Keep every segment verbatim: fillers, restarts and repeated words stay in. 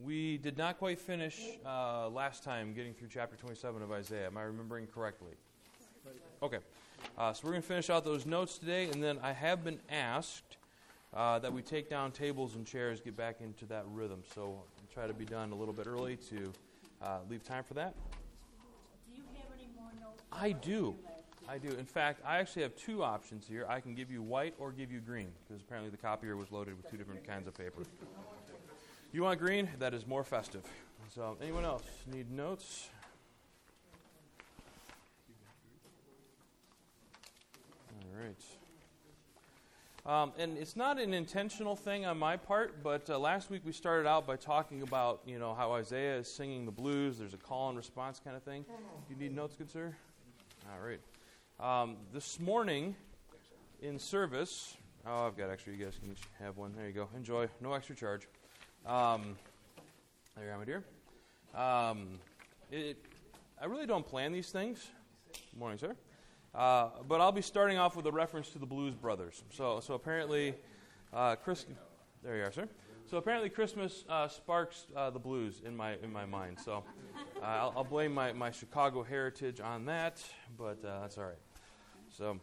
We did not quite finish uh, last time getting through chapter twenty-seven of Isaiah. Am I remembering correctly? Okay. Uh, so we're going to finish out those notes today, and then I have been asked uh, that we take down tables and chairs, get back into that rhythm. So I'll try to be done a little bit early to uh, leave time for that. Do you have any more notes? I do. I do. In fact, I actually have two options here. I can give you white or give you green, because apparently the copier was loaded with two different kinds of paper. You want green? That is more festive. So, anyone else need notes? All right. Um, and it's not an intentional thing on my part, but uh, last week we started out by talking about, you know, how Isaiah is singing the blues. There's a call and response kind of thing. Do you need notes, good sir? All right. Um, this morning in service, oh, I've got extra. You guys can have one. There you go. Enjoy. No extra charge. Um, there you are, my dear. Um, it, I really don't plan these things. Good morning, sir. Uh, but I'll be starting off with a reference to the Blues Brothers. So, so apparently, uh, Chris. There you are, sir. So apparently, Christmas uh, sparks uh, the blues in my in my mind. So uh, I'll, I'll blame my, my Chicago heritage on that, but uh, that's all right. So,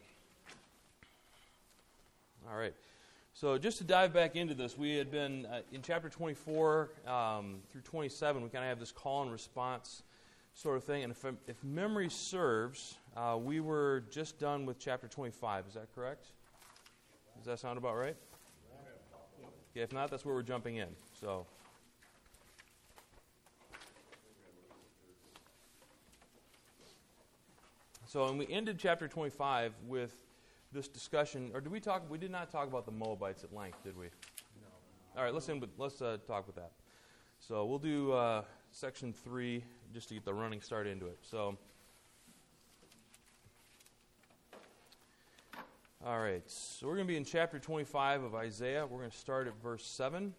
all right. So just to dive back into this, we had been uh, in chapter twenty-four um, through twenty-seven. We kind of have this call and response sort of thing. And if, if memory serves, uh, we were just done with chapter twenty-five. Is that correct? Does that sound about right? Yeah, if not, that's where we're jumping in. So, so and we ended chapter twenty-five with this discussion, or did we talk? We did not talk about the Moabites at length, did we? No. All right, let's end with, let's uh, talk with that. So we'll do uh, section three just to get the running start into it. So, all right. So we're going to be in chapter twenty-five of Isaiah. We're going to start at verse seven.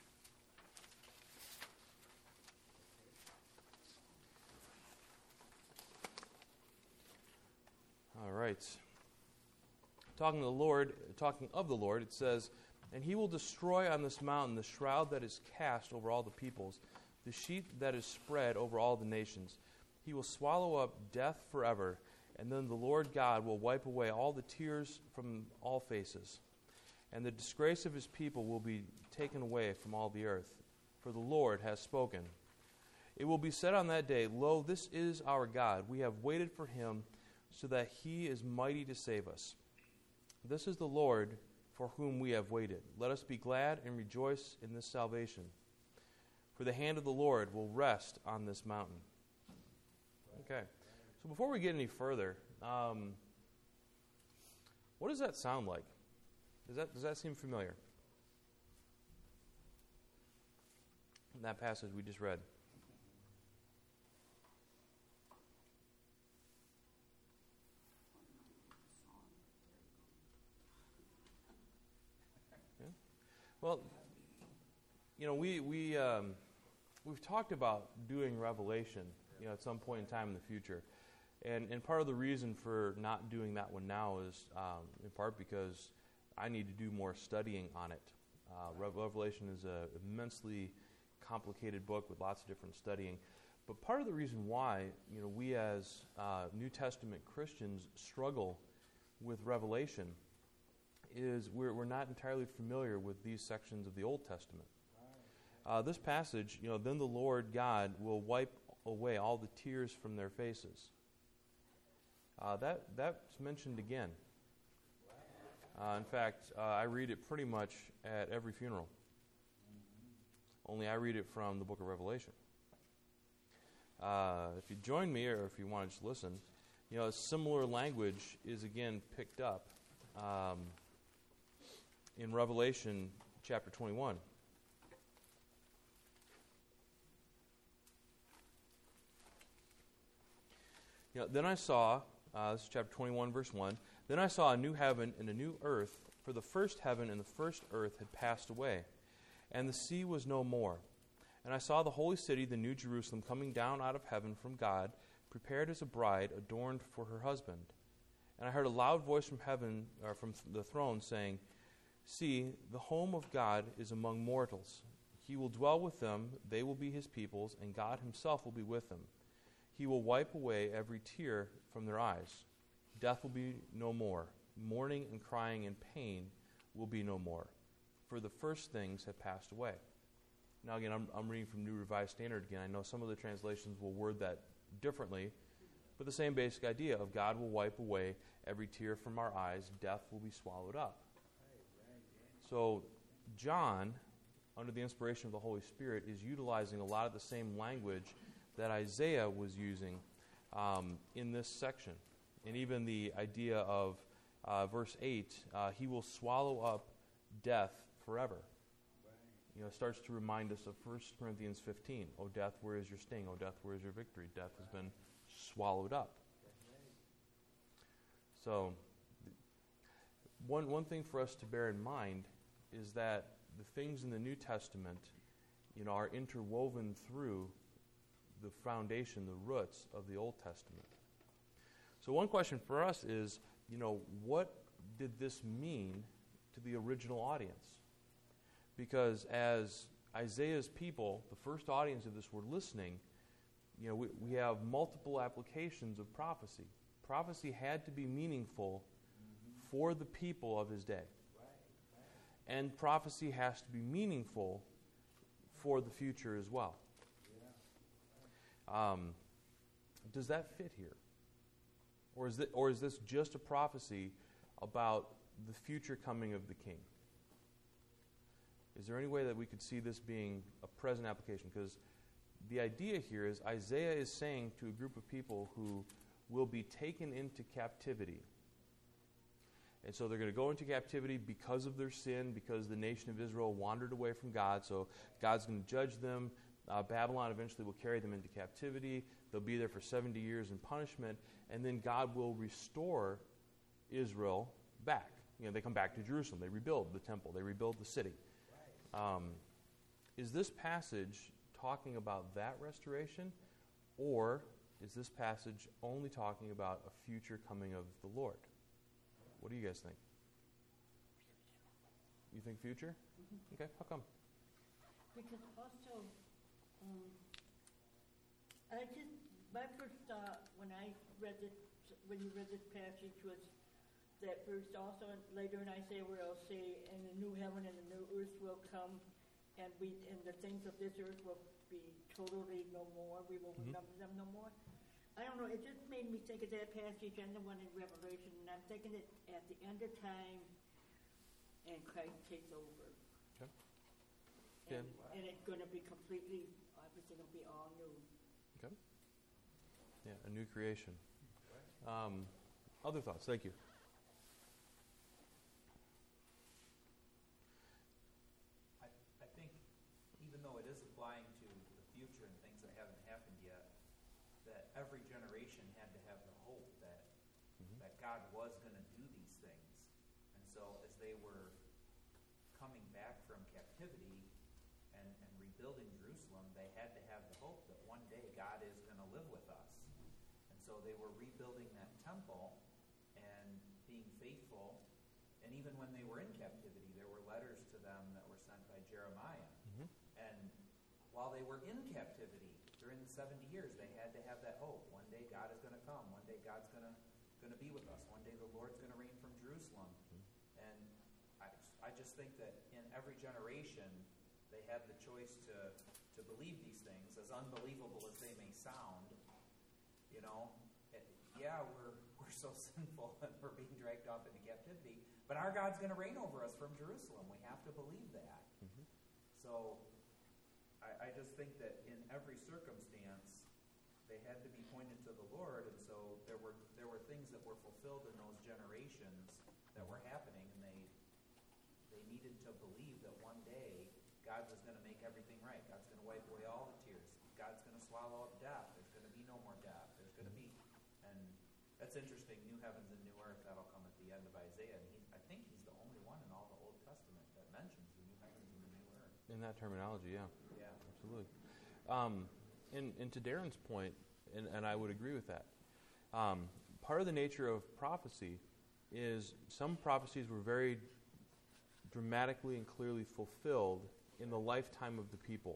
All right. Talking to the Lord, talking of the Lord, it says, "And he will destroy on this mountain the shroud that is cast over all the peoples, the sheet that is spread over all the nations. He will swallow up death forever, and then the Lord God will wipe away all the tears from all faces. And the disgrace of his people will be taken away from all the earth, for the Lord has spoken. It will be said on that day, Lo, this is our God. We have waited for him, so that he is mighty to save us. This is the Lord for whom we have waited. Let us be glad and rejoice in this salvation. For the hand of the Lord will rest on this mountain." Okay. So before we get any further, um, what does that sound like? Does that does that seem familiar? That passage we just read. Well, you know, we we um, we've talked about doing Revelation, you know, at some point in time in the future, and and part of the reason for not doing that one now is um, in part because I need to do more studying on it. Uh, Revelation is an immensely complicated book with lots of different studying, but part of the reason why, you know, we as uh, New Testament Christians struggle with Revelation is we're, we're not entirely familiar with these sections of the Old Testament. Uh, this passage, you know, then the Lord God will wipe away all the tears from their faces. Uh, that that's mentioned again. Uh, in fact, uh, I read it pretty much at every funeral. Only I read it from the book of Revelation. Uh, if you join me, or if you want to just listen, you know, a similar language is again picked up Um, in Revelation chapter twenty-one. You know, then I saw, uh, this is chapter twenty-one, verse one, then I saw a new heaven and a new earth, for the first heaven and the first earth had passed away, and the sea was no more. And I saw the holy city, the new Jerusalem, coming down out of heaven from God, prepared as a bride adorned for her husband. And I heard a loud voice from heaven, or from the throne, saying, See, the home of God is among mortals. He will dwell with them, they will be his peoples, and God himself will be with them. He will wipe away every tear from their eyes. Death will be no more. Mourning and crying and pain will be no more, for the first things have passed away. Now again, I'm, I'm reading from New Revised Standard again. I know some of the translations will word that differently, but the same basic idea of God will wipe away every tear from our eyes. Death will be swallowed up. So John, under the inspiration of the Holy Spirit, is utilizing a lot of the same language that Isaiah was using um, in this section. And even the idea of uh, verse eight, uh, he will swallow up death forever. You know, it starts to remind us of First Corinthians fifteen. O death, where is your sting? O death, where is your victory? Death has been swallowed up. So, one one thing for us to bear in mind is that the things in the New Testament, you know, are interwoven through the foundation, the roots of the Old Testament. So one question for us is, you know, what did this mean to the original audience? Because as Isaiah's people, the first audience of this, were listening, you know, we, we have multiple applications of prophecy. Prophecy had to be meaningful for the people of his day. And prophecy has to be meaningful for the future as well. Um, does that fit here? Or is, that, or is this just a prophecy about the future coming of the king? Is there any way that we could see this being a present application? Because the idea here is Isaiah is saying to a group of people who will be taken into captivity. And so they're going to go into captivity because of their sin, because the nation of Israel wandered away from God. So God's going to judge them. Uh, Babylon eventually will carry them into captivity. They'll be there for seventy years in punishment. And then God will restore Israel back. You know, they come back to Jerusalem. They rebuild the temple. They rebuild the city. Um, is this passage talking about that restoration? Or is this passage only talking about a future coming of the Lord? What do you guys think? You think future? Mm-hmm. Okay, how come? Because also, um, I just, my first thought when I read this, when you read this passage was that verse also later in Isaiah where it'll say, and the new heaven and the new earth will come, and we and the things of this earth will be totally no more. We will mm-hmm. remember them no more. I don't know, it just made me think of that passage and the one in Revelation, and I'm thinking it at the end of time, and Christ takes over. Okay. And, and it's going to be completely, everything will be all new. Okay. Yeah, a new creation. Um, other thoughts? Thank you. I, I think even though it is applying to the future and things that haven't happened yet, that every generation had to have the hope that mm-hmm. that God was going to do these things. And so as they were coming back from captivity and, and rebuilding Jerusalem, they had to have the hope that one day God is going to live with us. And so they were rebuilding that temple and being faithful. And even when they were in captivity, there were letters to them that were sent by Jeremiah. Mm-hmm. And while they were in captivity, during the seventy years, they had to have that hope. One day God is going to come. One day God's going to going to be with us. One day the Lord's going to reign from Jerusalem. Mm-hmm. And I, I just think that in every generation, they had the choice to, to believe these things, as unbelievable as they may sound. You know, it, yeah, we're we're so sinful and we're being dragged off into captivity, but our God's going to reign over us from Jerusalem. We have to believe that. Mm-hmm. So I, I just think that in every circumstance, they had to be pointed to the Lord, and so there were there were things that were fulfilled in those generations that were happening, and they they needed to believe that one day God was going to make everything right. God's going to wipe away all the tears. God's going to swallow up death. There's going to be no more death. There's going to be, and that's interesting. New heavens and new earth, that'll come at the end of Isaiah, and he, I think he's the only one in all the Old Testament that mentions the new heavens and the new earth. In that terminology, yeah. Yeah. Absolutely. Um, and, and to Darren's point, and, and I would agree with that, um, part of the nature of prophecy is some prophecies were very dramatically and clearly fulfilled in the lifetime of the people.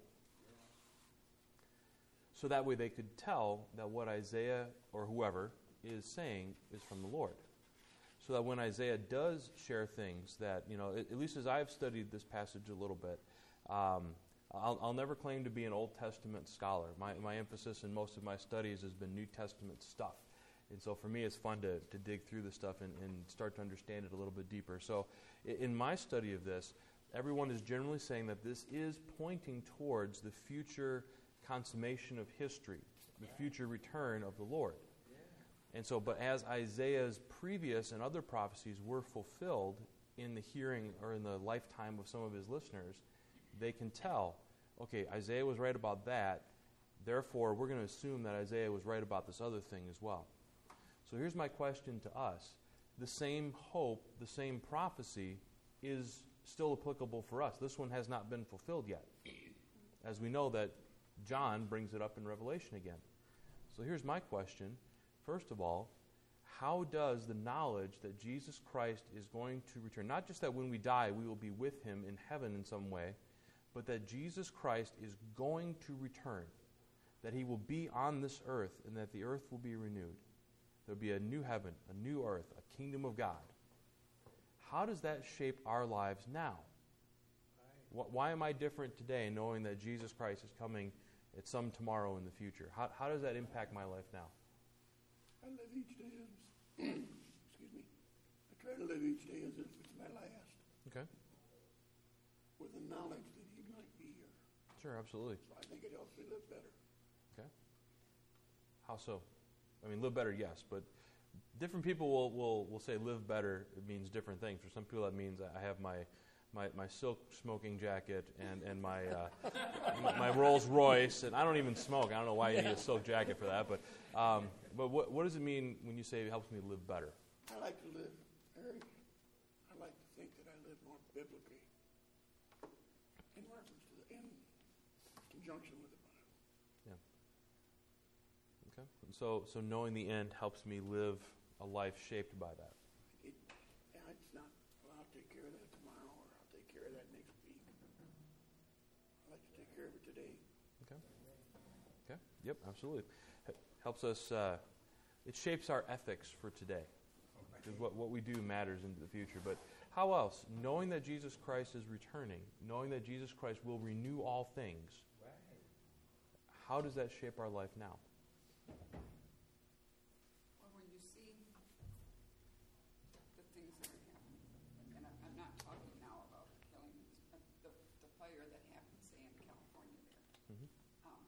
So that way they could tell that what Isaiah or whoever is saying is from the Lord. So that when Isaiah does share things that, you know, at, at least as I've studied this passage a little bit, um, I'll, I'll never claim to be an Old Testament scholar. My, my emphasis in most of my studies has been New Testament stuff. And so for me, it's fun to, to dig through this stuff and, and start to understand it a little bit deeper. So in my study of this, everyone is generally saying that this is pointing towards the future consummation of history, the future return of the Lord. And so, but as Isaiah's previous and other prophecies were fulfilled in the hearing or in the lifetime of some of his listeners, they can tell, okay, Isaiah was right about that, therefore we're going to assume that Isaiah was right about this other thing as well. So here's my question to us. The same hope, the same prophecy is still applicable for us. This one has not been fulfilled yet. As we know that John brings it up in Revelation again. So here's my question. First of all, how does the knowledge that Jesus Christ is going to return, not just that when we die we will be with him in heaven in some way, but that Jesus Christ is going to return, that he will be on this earth and that the earth will be renewed. There will be a new heaven, a new earth, a kingdom of God. How does that shape our lives now? Why am I different today knowing that Jesus Christ is coming at some tomorrow in the future? How, how does that impact my life now? I live each day as, excuse me, I try to live each day as if it's my last. Okay. With the knowledge that he might be here. Sure, absolutely. So I think it helps me live better. Okay. How so? I mean, live better, yes, but different people will, will, will say live better. It means different things. For some people that means I have my my, my silk smoking jacket and, and my, uh, my Rolls Royce, and I don't even smoke. I don't know why you need a silk jacket for that, but um, but what, what does it mean when you say it helps me live better? I like to live very, I like to think that I live more biblically in reference to the, in conjunction with the Bible. Yeah. Okay. And so, so knowing the end helps me live a life shaped by that. It, yeah, it's not, well, I'll take care of that tomorrow, or I'll take care of that next week. I like to take care of it today. Okay. Okay. Yep, absolutely. H- helps us, uh, it shapes our ethics for today. Because what, what we do matters into the future. But how else? Knowing that Jesus Christ is returning, knowing that Jesus Christ will renew all things, how does that shape our life now? Well, when you see the things that are happening, and I'm, I'm not talking now about killings, but the, the fire that happened, say, in California there. Mm-hmm. Um,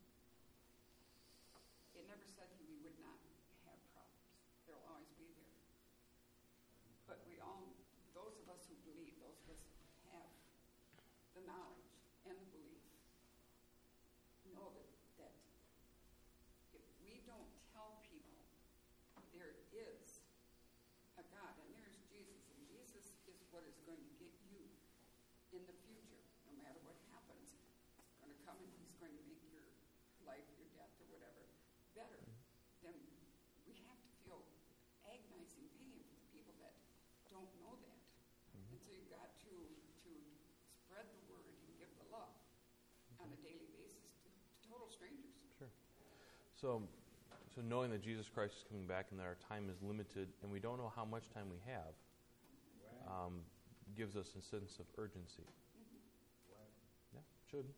it never said we would not have problems. They'll always be there. But we all, those of us who believe, those of us who have the knowledge and the belief, know that, that if we don't tell people there is a God and there's Jesus, and Jesus is what is going to get you in the future, no matter what happens, he's going to come and he's going to make your life, your death, or whatever better, then we have to feel agonizing pain for the people that don't know that. Mm-hmm. And so you've got to, to spread the word and give the love on a daily basis to, to total strangers. Sure. So, so knowing that Jesus Christ is coming back and that our time is limited and we don't know how much time we have, um, gives us a sense of urgency. Mm-hmm. Yeah, should.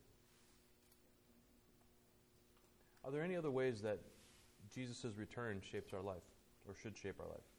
Are there any other ways that Jesus' return shapes our life, or should shape our life?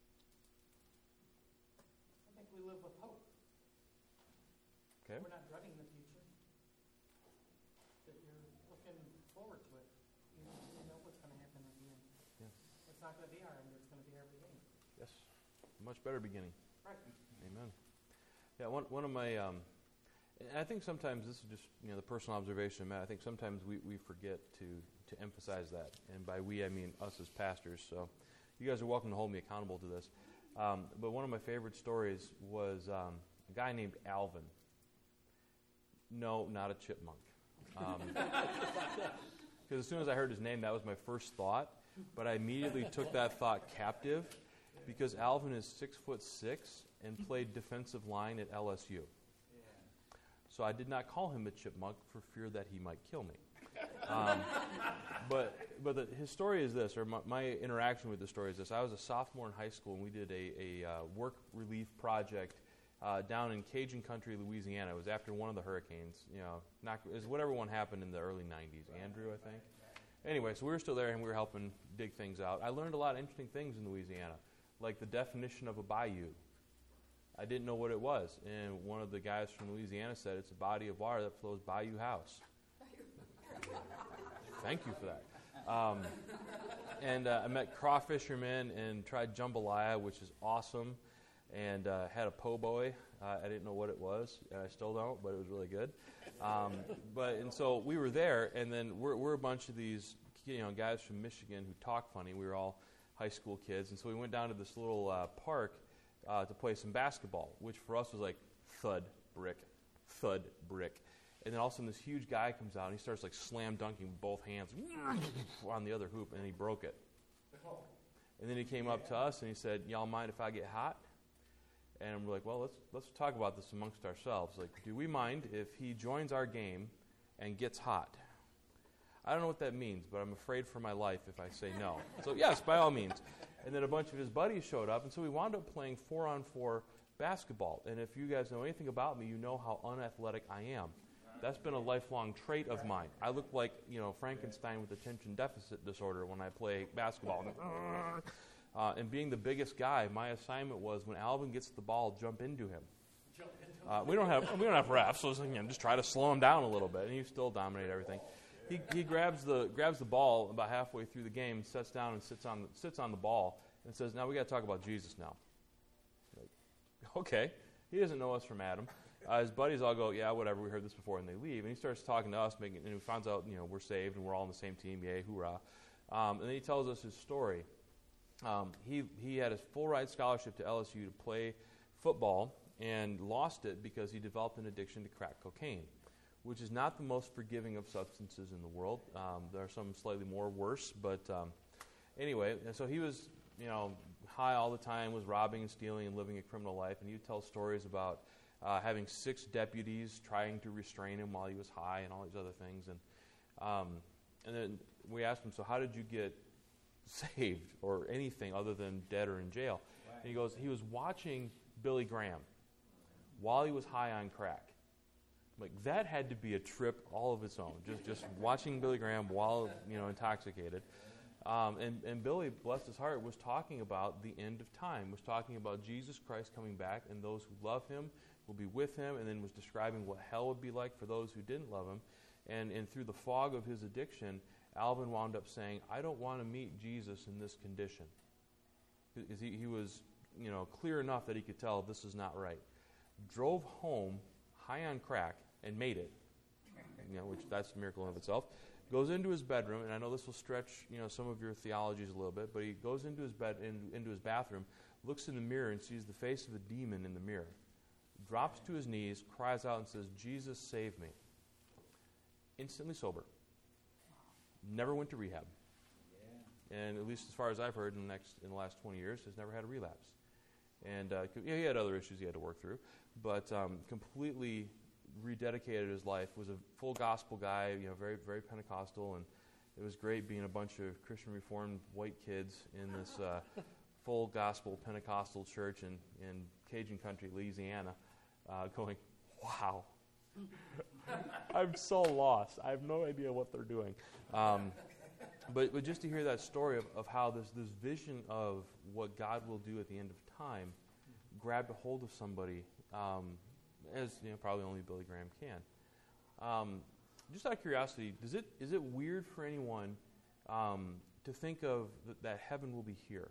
I think we live with hope. Okay. We're not dreading the future. That you're looking forward to it. You know, you know what's going to happen at the end. Yeah. It's not going to be our end, it's going to be our beginning. Yes. Much better beginning. Right. Amen. Yeah, one one of my, um, and I think sometimes this is just, you know, the personal observation, Matt. I think sometimes we, we forget to, to emphasize that. And by we, I mean us as pastors. So you guys are welcome to hold me accountable to this. Um, but one of my favorite stories was um, a guy named Alvin. No, not a chipmunk. Because um, as soon as I heard his name, that was my first thought. But I immediately took that thought captive because Alvin is six foot six and played defensive line at L S U. so I did not call him a chipmunk for fear that he might kill me. Um, but but the, his story is this, or my, my interaction with the story is this. I was a sophomore in high school, and we did a, a uh, work relief project uh, down in Cajun Country, Louisiana. It was after one of the hurricanes. You know, not, it was whatever one happened in the early nineties. Andrew, I think. Anyway, so we were still there, and we were helping dig things out. I learned a lot of interesting things in Louisiana, like the definition of a bayou. I didn't know what it was, and one of the guys from Louisiana said it's a body of water that flows by you house. Thank you for that. Um, and uh, I met crawfishermen and tried jambalaya, which is awesome, and uh, had a po' boy. Uh, I didn't know what it was, and I still don't, but it was really good. Um, but and so we were there, and then we're, we're a bunch of these, you know, guys from Michigan who talk funny. We were all high school kids, and so we went down to this little uh, park uh, to play some basketball, which for us was like thud brick, thud brick. And then all of a sudden this huge guy comes out and he starts like slam dunking with both hands on the other hoop, and he broke it. And then he came up to us and he said, "Y'all mind if I get hot?" And we're like, "Well, let's let's talk about this amongst ourselves. Like, do we mind if he joins our game and gets hot?" I don't know what that means, but I'm afraid for my life if I say no. So yes, by all means. And then a bunch of his buddies showed up, and so we wound up playing four on four basketball. And if you guys know anything about me, you know how unathletic I am. That's been a lifelong trait of mine. I look like, you know, Frankenstein with attention deficit disorder when I play basketball. Uh, and being the biggest guy, my assignment was when Alvin gets the ball, jump into him. Uh, we don't have we don't have refs, so it's like, you know, just try to slow him down a little bit, and you still dominate everything. He he grabs the grabs the ball about halfway through the game, sits down and sits on sits on the ball, and says, "Now we got to talk about Jesus now." Like, okay, he doesn't know us from Adam. Uh, his buddies all go, "Yeah, whatever, we heard this before," and they leave. And he starts talking to us, making, and he finds out, you know, we're saved and we're all on the same team. Yay, hoorah! Um, and then he tells us his story. Um, he he had a full ride scholarship to L S U to play football and lost it because he developed an addiction to crack cocaine, which is not the most forgiving of substances in the world. Um, there are some slightly more worse, but um, anyway, and so he was, you know, high all the time, was robbing and stealing and living a criminal life, and he would tell stories about Uh, having six deputies trying to restrain him while he was high and all these other things. And um, and then we asked him, "So how did you get saved or anything other than dead or in jail?" Right. And he goes, he was watching Billy Graham while he was high on crack. Like, that had to be a trip all of its own, just just watching Billy Graham while, you know, intoxicated. Um, and, and Billy, bless his heart, was talking about the end of time, was talking about Jesus Christ coming back, and those who love him will be with him, and then was describing what hell would be like for those who didn't love him. And, and through the fog of his addiction, Alvin wound up saying, "I don't want to meet Jesus in this condition." Because he, he was, you know, clear enough that he could tell this is not right. Drove home high on crack and made it, you know, which that's a miracle in of itself. Goes into his bedroom, and I know this will stretch, you know, some of your theologies a little bit, but he goes into his bed, in, into his bathroom, looks in the mirror and sees the face of a demon in the mirror. Drops to his knees, cries out and says, "Jesus, save me." Instantly sober. Never went to rehab. Yeah. And at least as far as I've heard, in the next in the last twenty years, has never had a relapse. And uh, yeah, he had other issues he had to work through, but um, completely rededicated his life. Was a full gospel guy, you know, very very Pentecostal, and it was great being a bunch of Christian Reformed white kids in this uh, full gospel Pentecostal church in in Cajun Country, Louisiana. Uh, going, wow, I'm so lost. I have no idea what they're doing. Um, but, but just to hear that story of, of how this, this vision of what God will do at the end of time grabbed a hold of somebody, um, as you know, probably only Billy Graham can. Um, just out of curiosity, does it is it weird for anyone um, to think of th- that heaven will be here?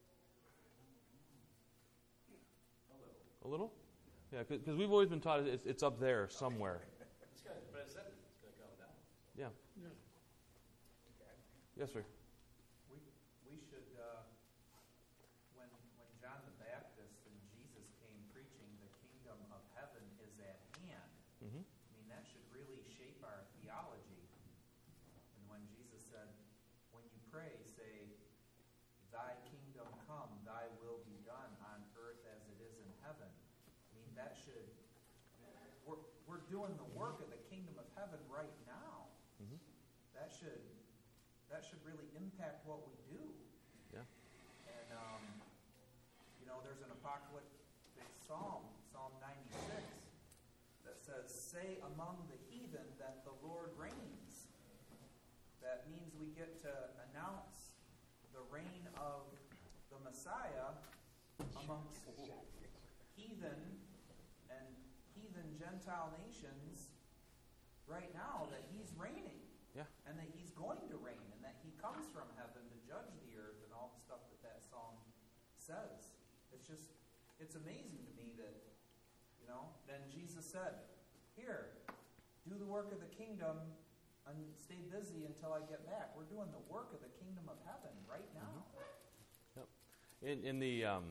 A little? Yeah, because we've always been taught it's, it's up there somewhere. It's gonna, but it said it's going to come down. Yeah. Yeah. Yes, sir. We, we should, uh, when, when John the Baptist and Jesus came preaching the kingdom of heaven is at hand, Mm-hmm. I mean, that should really shape our theology. And when Jesus said, when you pray, say, "Thy kingdom come, thy will be done on earth as it is in heaven." I mean, that should, we're, we're doing the work of the kingdom of heaven right now. Mhm. That should that should really impact what we do. Yeah. And um, you know, there's an apocalyptic psalm, Psalm ninety-six, that says, "Say among the heathen that the Lord reigns." That means we get to announce the reign of the Messiah amongst heathen and heathen Gentile nations right now, that he's reigning. Yeah. And that he's going to reign, and that he comes from heaven to judge the earth, and all the stuff that that psalm says. It's just, it's amazing to me that, you know, then Jesus said, "Here, do the work of the kingdom and stay busy until I get back." We're doing the work of the kingdom of heaven right now. Yep. In, in the um,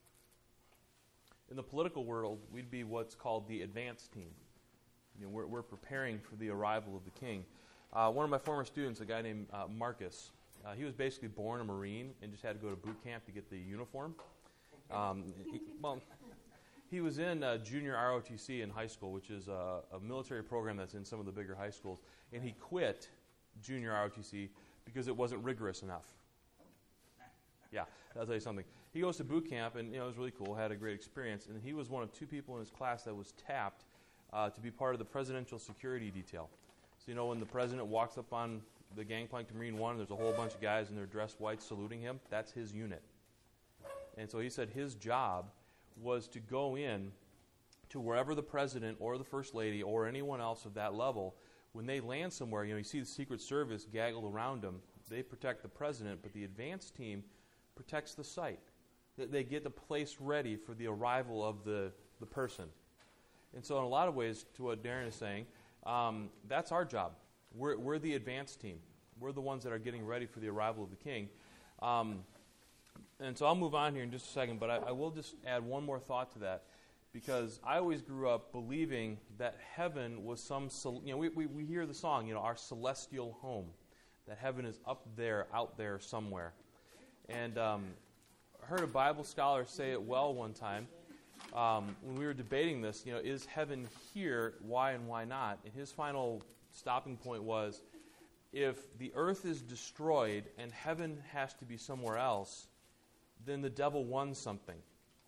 in the political world, we'd be what's called the advance team. You know, we're, we're preparing for the arrival of the king. Uh, one of my former students, a guy named uh, Marcus, uh, he was basically born a Marine and just had to go to boot camp to get the uniform. Um, he, well, he was in uh, junior R O T C in high school, which is a, a military program that's in some of the bigger high schools, and he quit junior R O T C because it wasn't rigorous enough. Yeah, I'll tell you something. He goes to boot camp, and you know, it was really cool, had a great experience, and he was one of two people in his class that was tapped uh, to be part of the presidential security detail. So, you know, when the president walks up on the gangplank to Marine One, there's a whole bunch of guys in their dressed white saluting him. That's his unit. And so he said his job was to go in to wherever the president or the first lady or anyone else of that level, when they land somewhere, you know, you see the Secret Service gaggle around them. They protect the president, but the advance team protects the site. They get the place ready for the arrival of the, the person. And so in a lot of ways, to what Darren is saying, um, that's our job. We're, we're the advance team. We're the ones that are getting ready for the arrival of the king. Um, and so I'll move on here in just a second, but I, I will just add one more thought to that, because I always grew up believing that heaven was some, you know, we, we, we hear the song, you know, our celestial home, that heaven is up there, out there somewhere. And um, I heard a Bible scholar say it well one time. Um, when we were debating this, you know, is heaven here? Why and why not? And his final stopping point was, if the earth is destroyed and heaven has to be somewhere else, then the devil won something.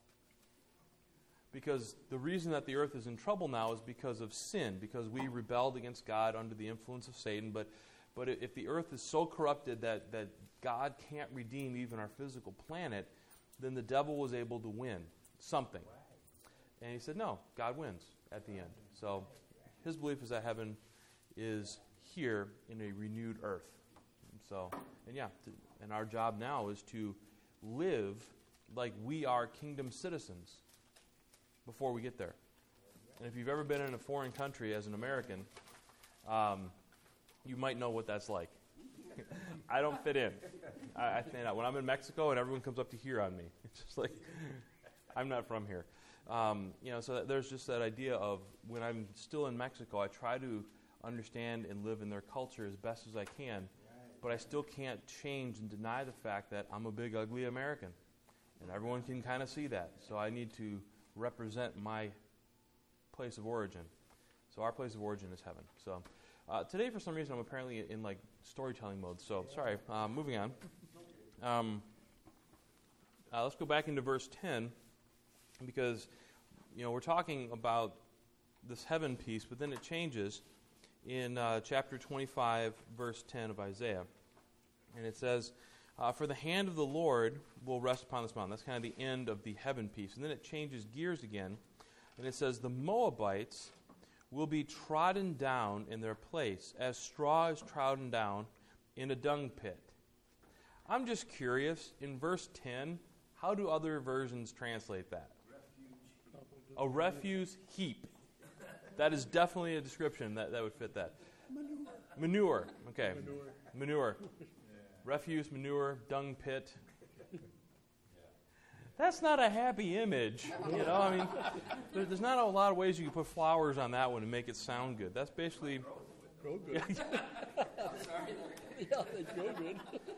Because the reason that the earth is in trouble now is because of sin, because we rebelled against God under the influence of Satan. But but if the earth is so corrupted that, that God can't redeem even our physical planet, then the devil was able to win something. And he said, no, God wins at the end. So his belief is that heaven is here in a renewed earth. And so, and yeah, to, and our job now is to live like we are kingdom citizens before we get there. And if you've ever been in a foreign country as an American, um, you might know what that's like. I don't fit in. I, I stand out. When I'm in Mexico and everyone comes up to here on me, it's just like, I'm not from here. Um, you know, so that there's just that idea of when I'm still in Mexico, I try to understand and live in their culture as best as I can, but I still can't change and deny the fact that I'm a big, ugly American. And everyone can kind of see that. So I need to represent my place of origin. So our place of origin is heaven. So uh, today, for some reason, I'm apparently in, in like storytelling mode. So sorry. Uh, moving on. Um, uh, let's go back into verse ten, because you know we're talking about this heaven piece, but then it changes in uh, chapter twenty-five, verse ten of Isaiah, and it says, uh, "For the hand of the Lord will rest upon this mountain." That's kind of the end of the heaven piece, and then it changes gears again, and it says, "The Moabites will be trodden down in their place, as straw is trodden down in a dung pit." I'm just curious, in verse ten, how do other versions translate that? Refuge. A refuse heap. That is definitely a description that, that would fit that. Manure. Manure. Okay. Manure. Manure. Yeah. Refuse, manure, dung pit. Yeah. That's not a happy image. You know, I mean, there, there's not a lot of ways you can put flowers on that one and make it sound good. That's basically... Grow good. Yeah, Sorry. Yeah, they grow good.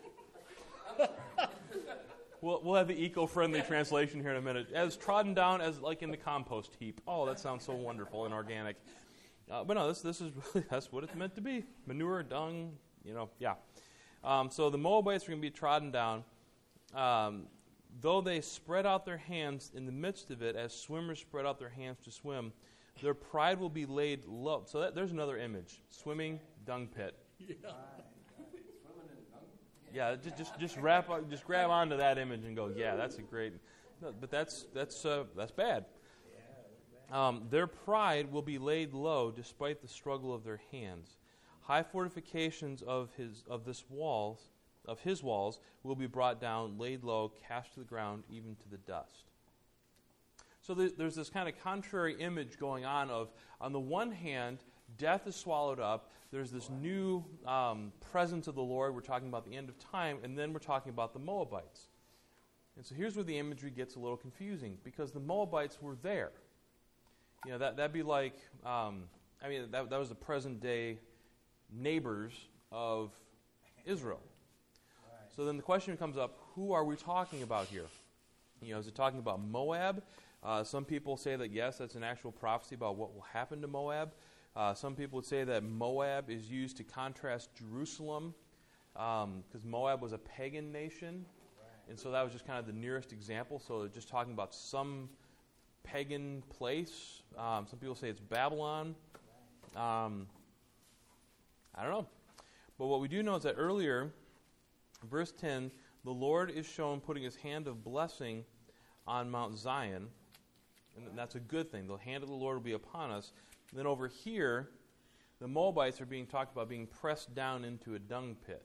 We'll, we'll have the eco-friendly translation here in a minute. As trodden down as like in the compost heap. Oh, that sounds so wonderful and organic. Uh, but no, this this is really, that's what it's meant to be. Manure, dung, you know, yeah. Um, so the Moabites are going to be trodden down. Um, though they spread out their hands in the midst of it, as swimmers spread out their hands to swim, their pride will be laid low. So that, there's another image. Swimming, dung pit. Yeah, just just just wrap up, just grab onto that image and go, yeah, that's a great. No, but that's that's uh, that's bad. Um, their pride will be laid low despite the struggle of their hands. High fortifications of his of this walls of his walls will be brought down, laid low, cast to the ground, even to the dust. So th- there's this kind of contrary image going on of, on the one hand, death is swallowed up. There's this new um, presence of the Lord. We're talking about the end of time, and then we're talking about the Moabites. And so here's where the imagery gets a little confusing, because the Moabites were there. You know, that, that'd be like, um, I mean, that, that was the present-day neighbors of Israel. So then the question comes up, who are we talking about here? You know, is it talking about Moab? Uh, some people say that, yes, that's an actual prophecy about what will happen to Moab. Uh, some people would say that Moab is used to contrast Jerusalem, because um, Moab was a pagan nation, and so that was just kind of the nearest example. So just talking about some pagan place. Um, some people say it's Babylon. Um, I don't know. But what we do know is that earlier, verse ten, the Lord is shown putting his hand of blessing on Mount Zion, and that's a good thing. The hand of the Lord will be upon us. And then over here, the Moabites are being talked about being pressed down into a dung pit.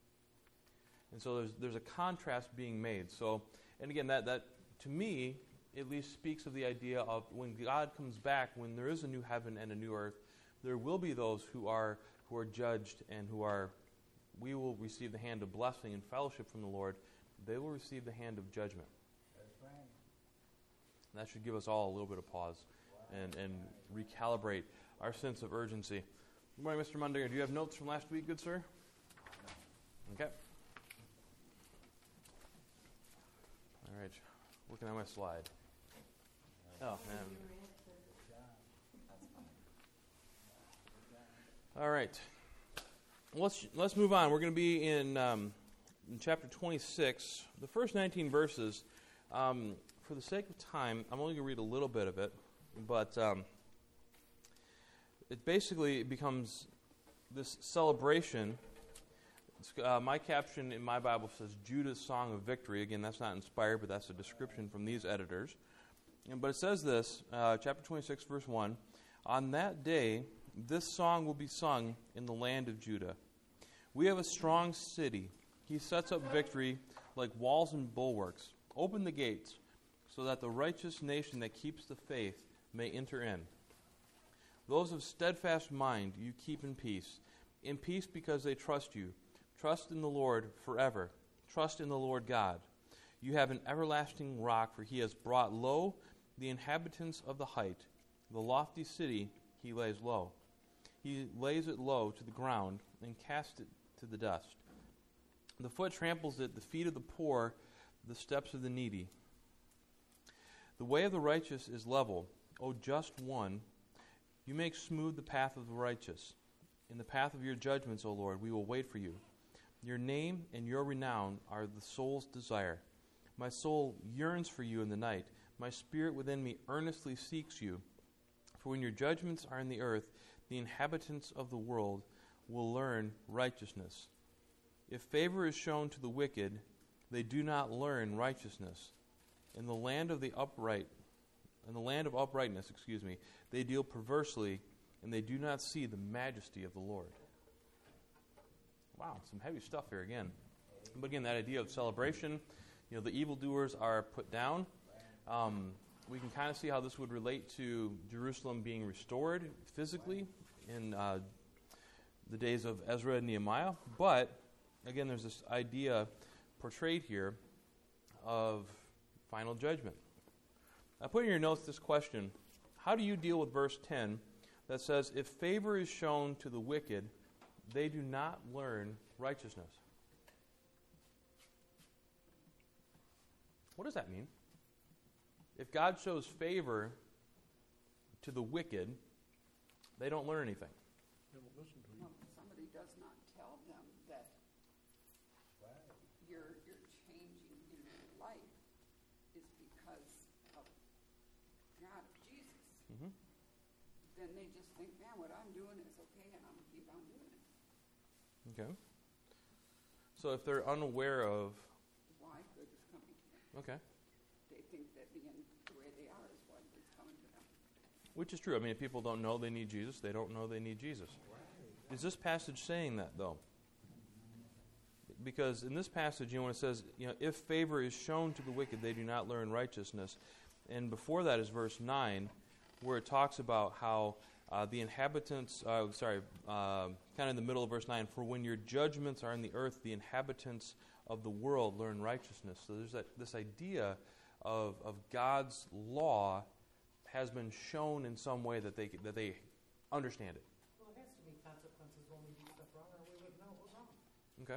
And so there's there's a contrast being made. So, and again, that, that to me at least speaks of the idea of when God comes back, when there is a new heaven and a new earth, there will be those who are who are judged and who are, we will receive the hand of blessing and fellowship from the Lord. They will receive the hand of judgment. That's right. And that should give us all a little bit of pause and, and recalibrate our sense of urgency. Good morning, Mister Mundinger. Do you have notes from last week, good sir? Okay. All right. Working on my slide. Oh, man. All right. Let's let's move on. We're going to be in, um, in chapter twenty-six. The first nineteen verses, um, for the sake of time, I'm only going to read a little bit of it, but um, it basically becomes this celebration. It's, uh, my caption in my Bible says Judah's Song of Victory. Again, that's not inspired, but that's a description from these editors. And, but it says this, uh, chapter twenty-six, verse one, "On that day, this song will be sung in the land of Judah. We have a strong city. He sets up victory like walls and bulwarks. Open the gates so that the righteous nation that keeps the faith may enter in. Those of steadfast mind you keep in peace, in peace because they trust you. Trust in the Lord forever. Trust in the Lord God. You have an everlasting rock, for he has brought low the inhabitants of the height. The lofty city he lays low. He lays it low to the ground and casts it to the dust. The foot tramples it, the feet of the poor, the steps of the needy. The way of the righteous is level. O just one, you make smooth the path of the righteous. In the path of your judgments, O Lord, we will wait for you. Your name and your renown are the soul's desire. My soul yearns for you in the night. My spirit within me earnestly seeks you. For when your judgments are in the earth, the inhabitants of the world will learn righteousness. If favor is shown to the wicked, they do not learn righteousness. In the land of the upright, in the land of uprightness, excuse me, they deal perversely, and they do not see the majesty of the Lord." Wow, some heavy stuff here again. But again, that idea of celebration, you know, the evildoers are put down. Um, we can kind of see how this would relate to Jerusalem being restored physically in uh, the days of Ezra and Nehemiah. But, again, there's this idea portrayed here of final judgment. I put in your notes this question: how do you deal with verse ten that says, "If favor is shown to the wicked, they do not learn righteousness"? What does that mean? If God shows favor to the wicked, they don't learn anything. They won't listen to you. Well, if somebody does not tell them that you're, you're changing in your life is because of God, Jesus, Mm-hmm. then they just think, man, what I'm doing is okay, and I'm going to keep on doing it. Okay. So if they're unaware of, Why good is coming to them? okay, They think that being the way they are is what is coming to them. which is true. I mean, if people don't know they need Jesus, they don't know they need Jesus. Is this passage saying that, though? Because in this passage, you know, when it says, you know, if favor is shown to the wicked, they do not learn righteousness. And before that is verse nine, where it talks about how uh, the inhabitants, uh, sorry, uh, kind of in the middle of verse nine, for when your judgments are in the earth, the inhabitants of the world learn righteousness. So there's that this idea of of God's law has been shown in some way that they that they understand it. Well, it has to be consequences when we do stuff wrong, or we would know it was wrong. Okay.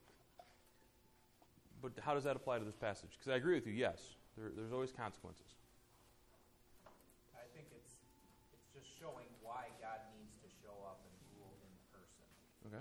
But how does that apply to this passage? Because I agree with you, yes, there, there's always consequences. I think it's it's just showing why God needs to show up and rule in person. Okay.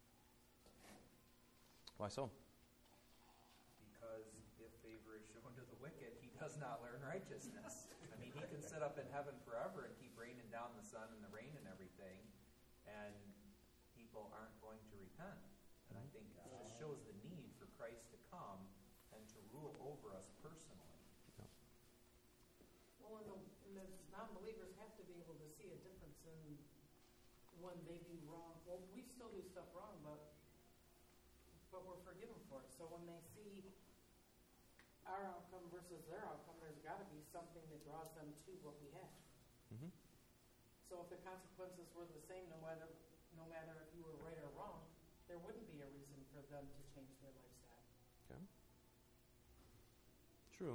Why so? Because if favor is shown to the wicked, he does not learn righteousness. I mean, he can sit up in heaven forever and keep raining down the sun and the rain and everything, and people aren't going to repent. And I think it just shows the need for Christ to come and to rule over us personally. Well, and the, and the non-believers have to be able to see a difference in when they do wrong. Well, we still do stuff wrong, but but we're forgiven for it. So when they see our outcome versus their outcome, there's got to be something that draws them to what we have. Mm-hmm. So if the consequences were the same, no matter no matter if you were right or wrong, there wouldn't be a reason for them to change their lifestyle. Okay. True.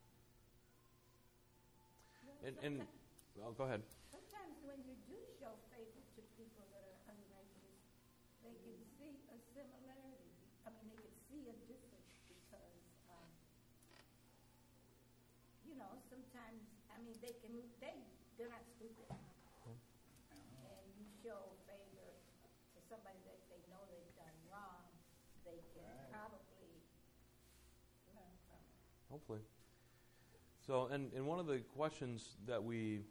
And, and well, go ahead. Sometimes when you do show favor to people that are unrighteous, they can see a similarity. I mean, they can see a difference because, um, you know, sometimes, I mean, they can, they, they're not stupid. And you show favor to somebody that they know they've done wrong, they can probably learn from it. Hopefully. So, and, and one of the questions that we,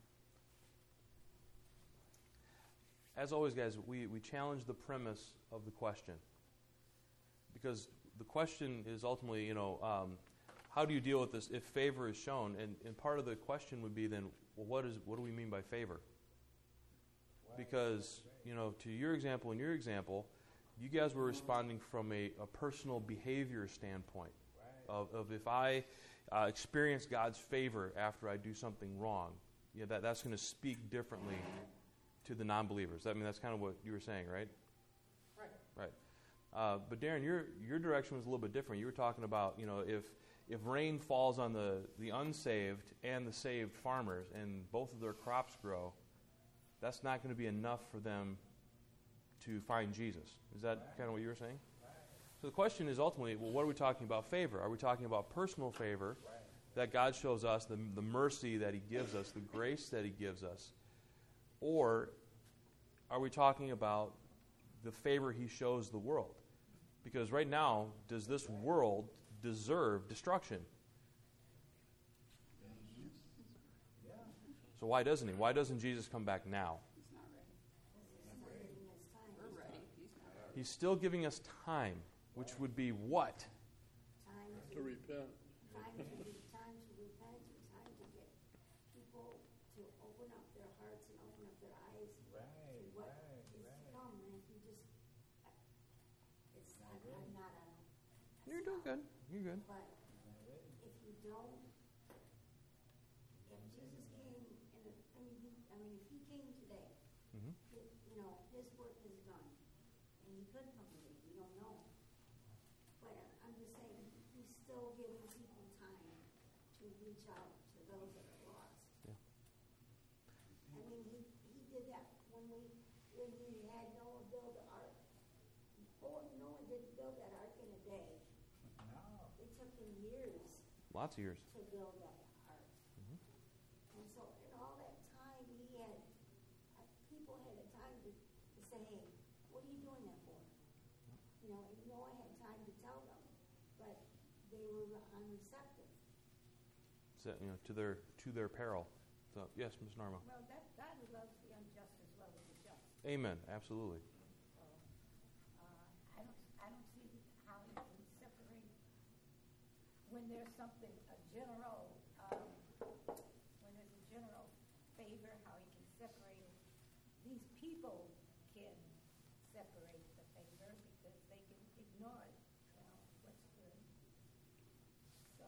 as always, guys, we, we challenge the premise of the question. Because the question is ultimately, you know, um, how do you deal with this if favor is shown? And, and part of the question would be then, well, what is what do we mean by favor? Because, you know, to your example and your example, you guys were responding from a, a personal behavior standpoint. Of, of if I uh, experience God's favor after I do something wrong, yeah, that, that's going to speak differently to the non-believers. I mean, that's kind of what you were saying, right? Right. Right. Uh, but Darren, your your direction was a little bit different. You were talking about, you know, if if rain falls on the, the unsaved and the saved farmers and both of their crops grow, that's not going to be enough for them to find Jesus. Is that right. kind of what you were saying? Right. So the question is ultimately, well, what are we talking about favor? Are we talking about personal favor right. that God shows us, the, the mercy that He gives us, the grace that He gives us? Or are we talking about the favor He shows the world? Because right now, does this world deserve destruction? So why doesn't He? Why doesn't Jesus come back now? He's not ready. We're ready. He's not ready. He's still giving us time, which would be what? Time To repent. Time to, time to repent, and time to get people to open up their hearts and open up their eyes to what is to come. And if you just, it's, I'm, I'm not on. You're doing good. You're good. But if you don't, if Jesus came, and if, I mean, he, I mean, if He came today, Mm-hmm. it, you know, His work is done, and He could come today. We don't know. But I'm just saying, He's still giving people time to reach out to those that are lost. Yeah. I mean, He He did that when we when He had Noah build the ark. Oh, Noah didn't build that ark in a day. It took him years Lots of years. to build that ark. Mhm. And so in all that time, he had, say, hey, what are you doing that for? You know, you know, I had time to tell them, but they were unreceptive. So, you know, to their to their peril. So, yes, Miz Norma. Well, that God loves the unjust as well as the just. Amen. Absolutely. So, uh, I don't, I don't see how you can separate when there's something, a general, um, when there's a general favor, how he can separate it. These people can separate the favor because they can ignore it, you know, what's good. So,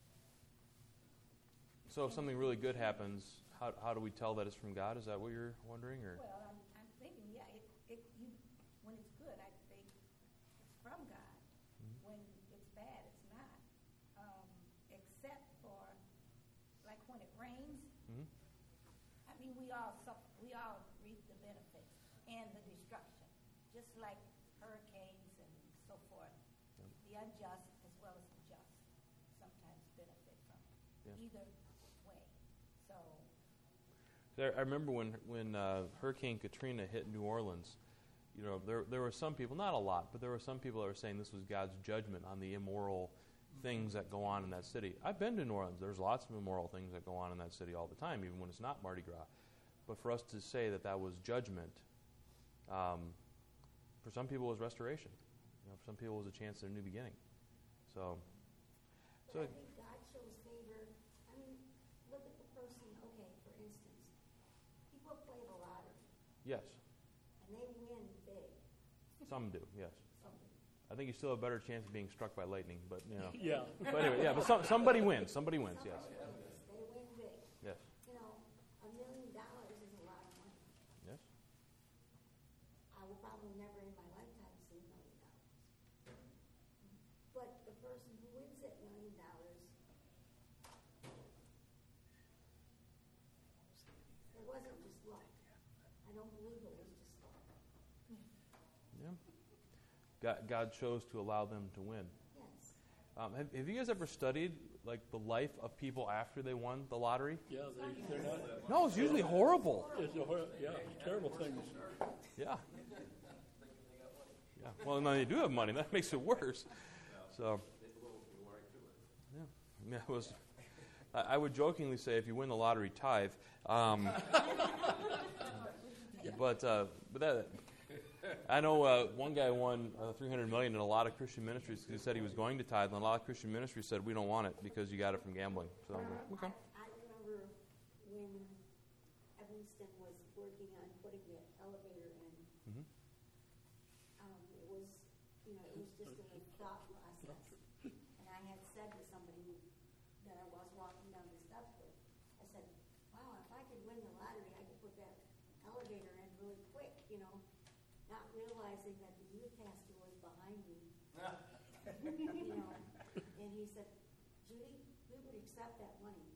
So if something really good happens, how how do we tell that it's from God? Is that what you're wondering, or? well, I'm, I'm thinking, yeah, it, it, you, when it's good, I think it's from God. Mhm. When it's bad, it's not. Um, except for, like when it rains, Mhm. I mean, we all suffer, we all reap the benefits and the destruction, just like hurricanes and so forth. Yep. The unjust as well as the just sometimes benefit from it. Yeah. Either way. So, There, I remember when when uh, Hurricane Katrina hit New Orleans. You know, there there were some people, not a lot, but there were some people that were saying this was God's judgment on the immoral things that go on in that city. I've been to New Orleans. There's lots of immoral things that go on in that city all the time, even when it's not Mardi Gras. But for us to say that that was judgment, um, for some people it was restoration. You know, for some people it was a chance at a new beginning. So, so But I think God shows favor. I mean, look at the person, okay, for instance, people play the lottery, yes, and they win big. some do. Yes, Some do. I think you still have a better chance of being struck by lightning. But you know, Yeah. but anyway, yeah. But some, somebody wins. Somebody wins. Yes, Somebody wins. They win big. yes, You know, a million dollars is a lot of money. yes. I will probably never in my lifetime see a million dollars. But the person who wins that million dollars, it wasn't just luck. I don't believe it was just luck. Yeah. God, God chose to allow them to win. Yes. Um, have, have you guys ever studied like the life of people after they won the lottery? Yeah, they, they're not, No, it's usually horrible. it's a, hor- yeah, terrible things. Yeah. Yeah. Well, no, they do have money. That makes it worse. So. Yeah. Yeah. It was. I, I would jokingly say, if you win the lottery, tithe. Um, but uh, but that. I know uh, one guy won uh, three hundred million dollars in a lot of Christian ministries because he said he was going to tithe, and a lot of Christian ministries said, we don't want it because you got it from gambling. So, okay. I remember when Evanston was working on putting the elevator in. Mhm. Um, it was, you know, it was just a thought process. And I had said to somebody that I was walking down the steps with, I said, wow, if I could win the lottery, I could put that elevator in really quick, you know, not realizing that the youth pastor was behind me. You know, and he said, Judy, we would accept that money.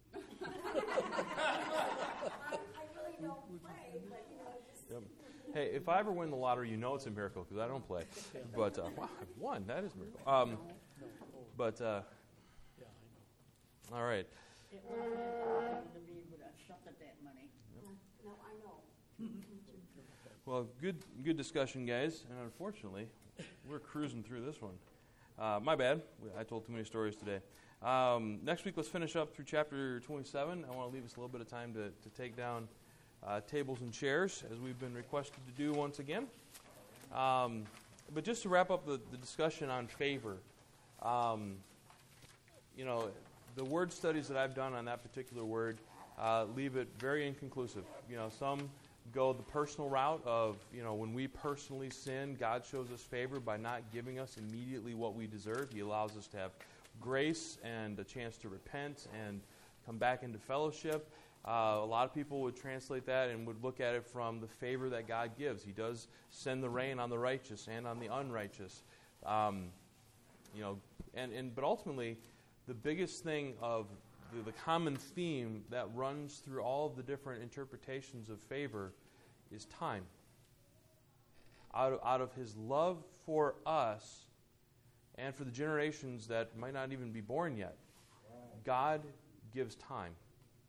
I, I really don't play, but you know, just. Yep. Hey, if I ever win the lottery, you know it's a miracle because I don't play. But uh, wow, I've won. That is a miracle. Um, but uh, Yeah, I know. all right. It wasn't going to be able to suck at that money. No, I know. Well, good good discussion, guys. And unfortunately, we're cruising through this one. Uh, my bad. We- I told too many stories today. Um, next week, let's finish up through chapter twenty-seven. I want to leave us a little bit of time to, to take down uh, tables and chairs, as we've been requested to do once again. Um, but just to wrap up the, the discussion on favor, um, you know, the word studies that I've done on that particular word uh, leave it very inconclusive. You know, some go the personal route of, you know, when we personally sin, God shows us favor by not giving us immediately what we deserve. He allows us to have grace and a chance to repent and come back into fellowship. Uh, a lot of people would translate that and would look at it from the favor that God gives. He does send the rain on the righteous and on the unrighteous. Um, you know, and, and but ultimately, the biggest thing of the, the common theme that runs through all of the different interpretations of favor is time. Out of, out of His love for us and for the generations that might not even be born yet, God gives time.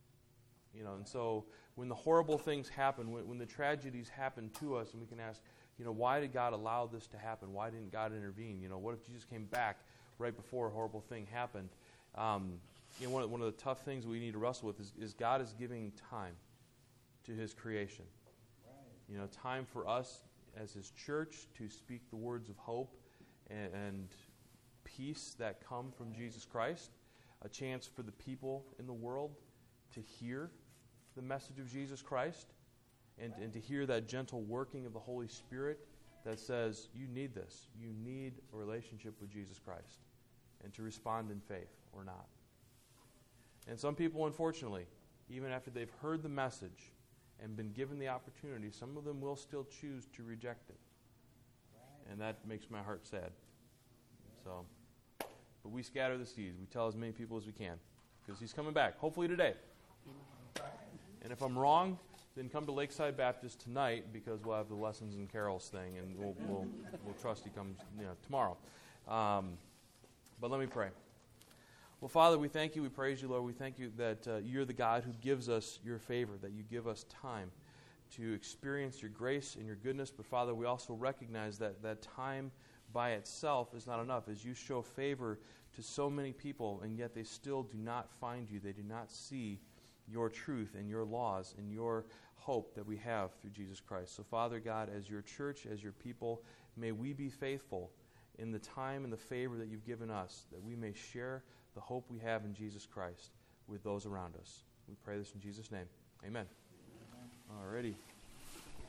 You know, and so when the horrible things happen, when, when the tragedies happen to us, and we can ask, You know, why did God allow this to happen? Why didn't God intervene? You know, what if Jesus came back right before a horrible thing happened? Um, you know, one of, one of the tough things we need to wrestle with is, is God is giving time to His creation. You know, time for us as His church to speak the words of hope and, and peace that come from Jesus Christ. A chance for the people in the world to hear the message of Jesus Christ and, and to hear that gentle working of the Holy Spirit that says, you need this. You need a relationship with Jesus Christ, and to respond in faith or not. And some people, unfortunately, even after they've heard the message and been given the opportunity, some of them will still choose to reject it. And that makes my heart sad. So, but we scatter the seeds. We tell as many people as we can, because He's coming back, hopefully today. And if I'm wrong, then come to Lakeside Baptist tonight, because we'll have the lessons and carols thing, and we'll we'll, we'll trust He comes, you know, tomorrow. Um, but let me pray. Well, Father, we thank You. We praise You, Lord. We thank You that uh, You're the God who gives us Your favor, that You give us time to experience Your grace and Your goodness. But, Father, we also recognize that that time by itself is not enough, as You show favor to so many people, and yet they still do not find You. They do not see Your truth and Your laws and Your hope that we have through Jesus Christ. So, Father God, as Your church, as Your people, may we be faithful in the time and the favor that You've given us, that we may share the hope we have in Jesus Christ with those around us. We pray this in Jesus' name. Amen. All righty.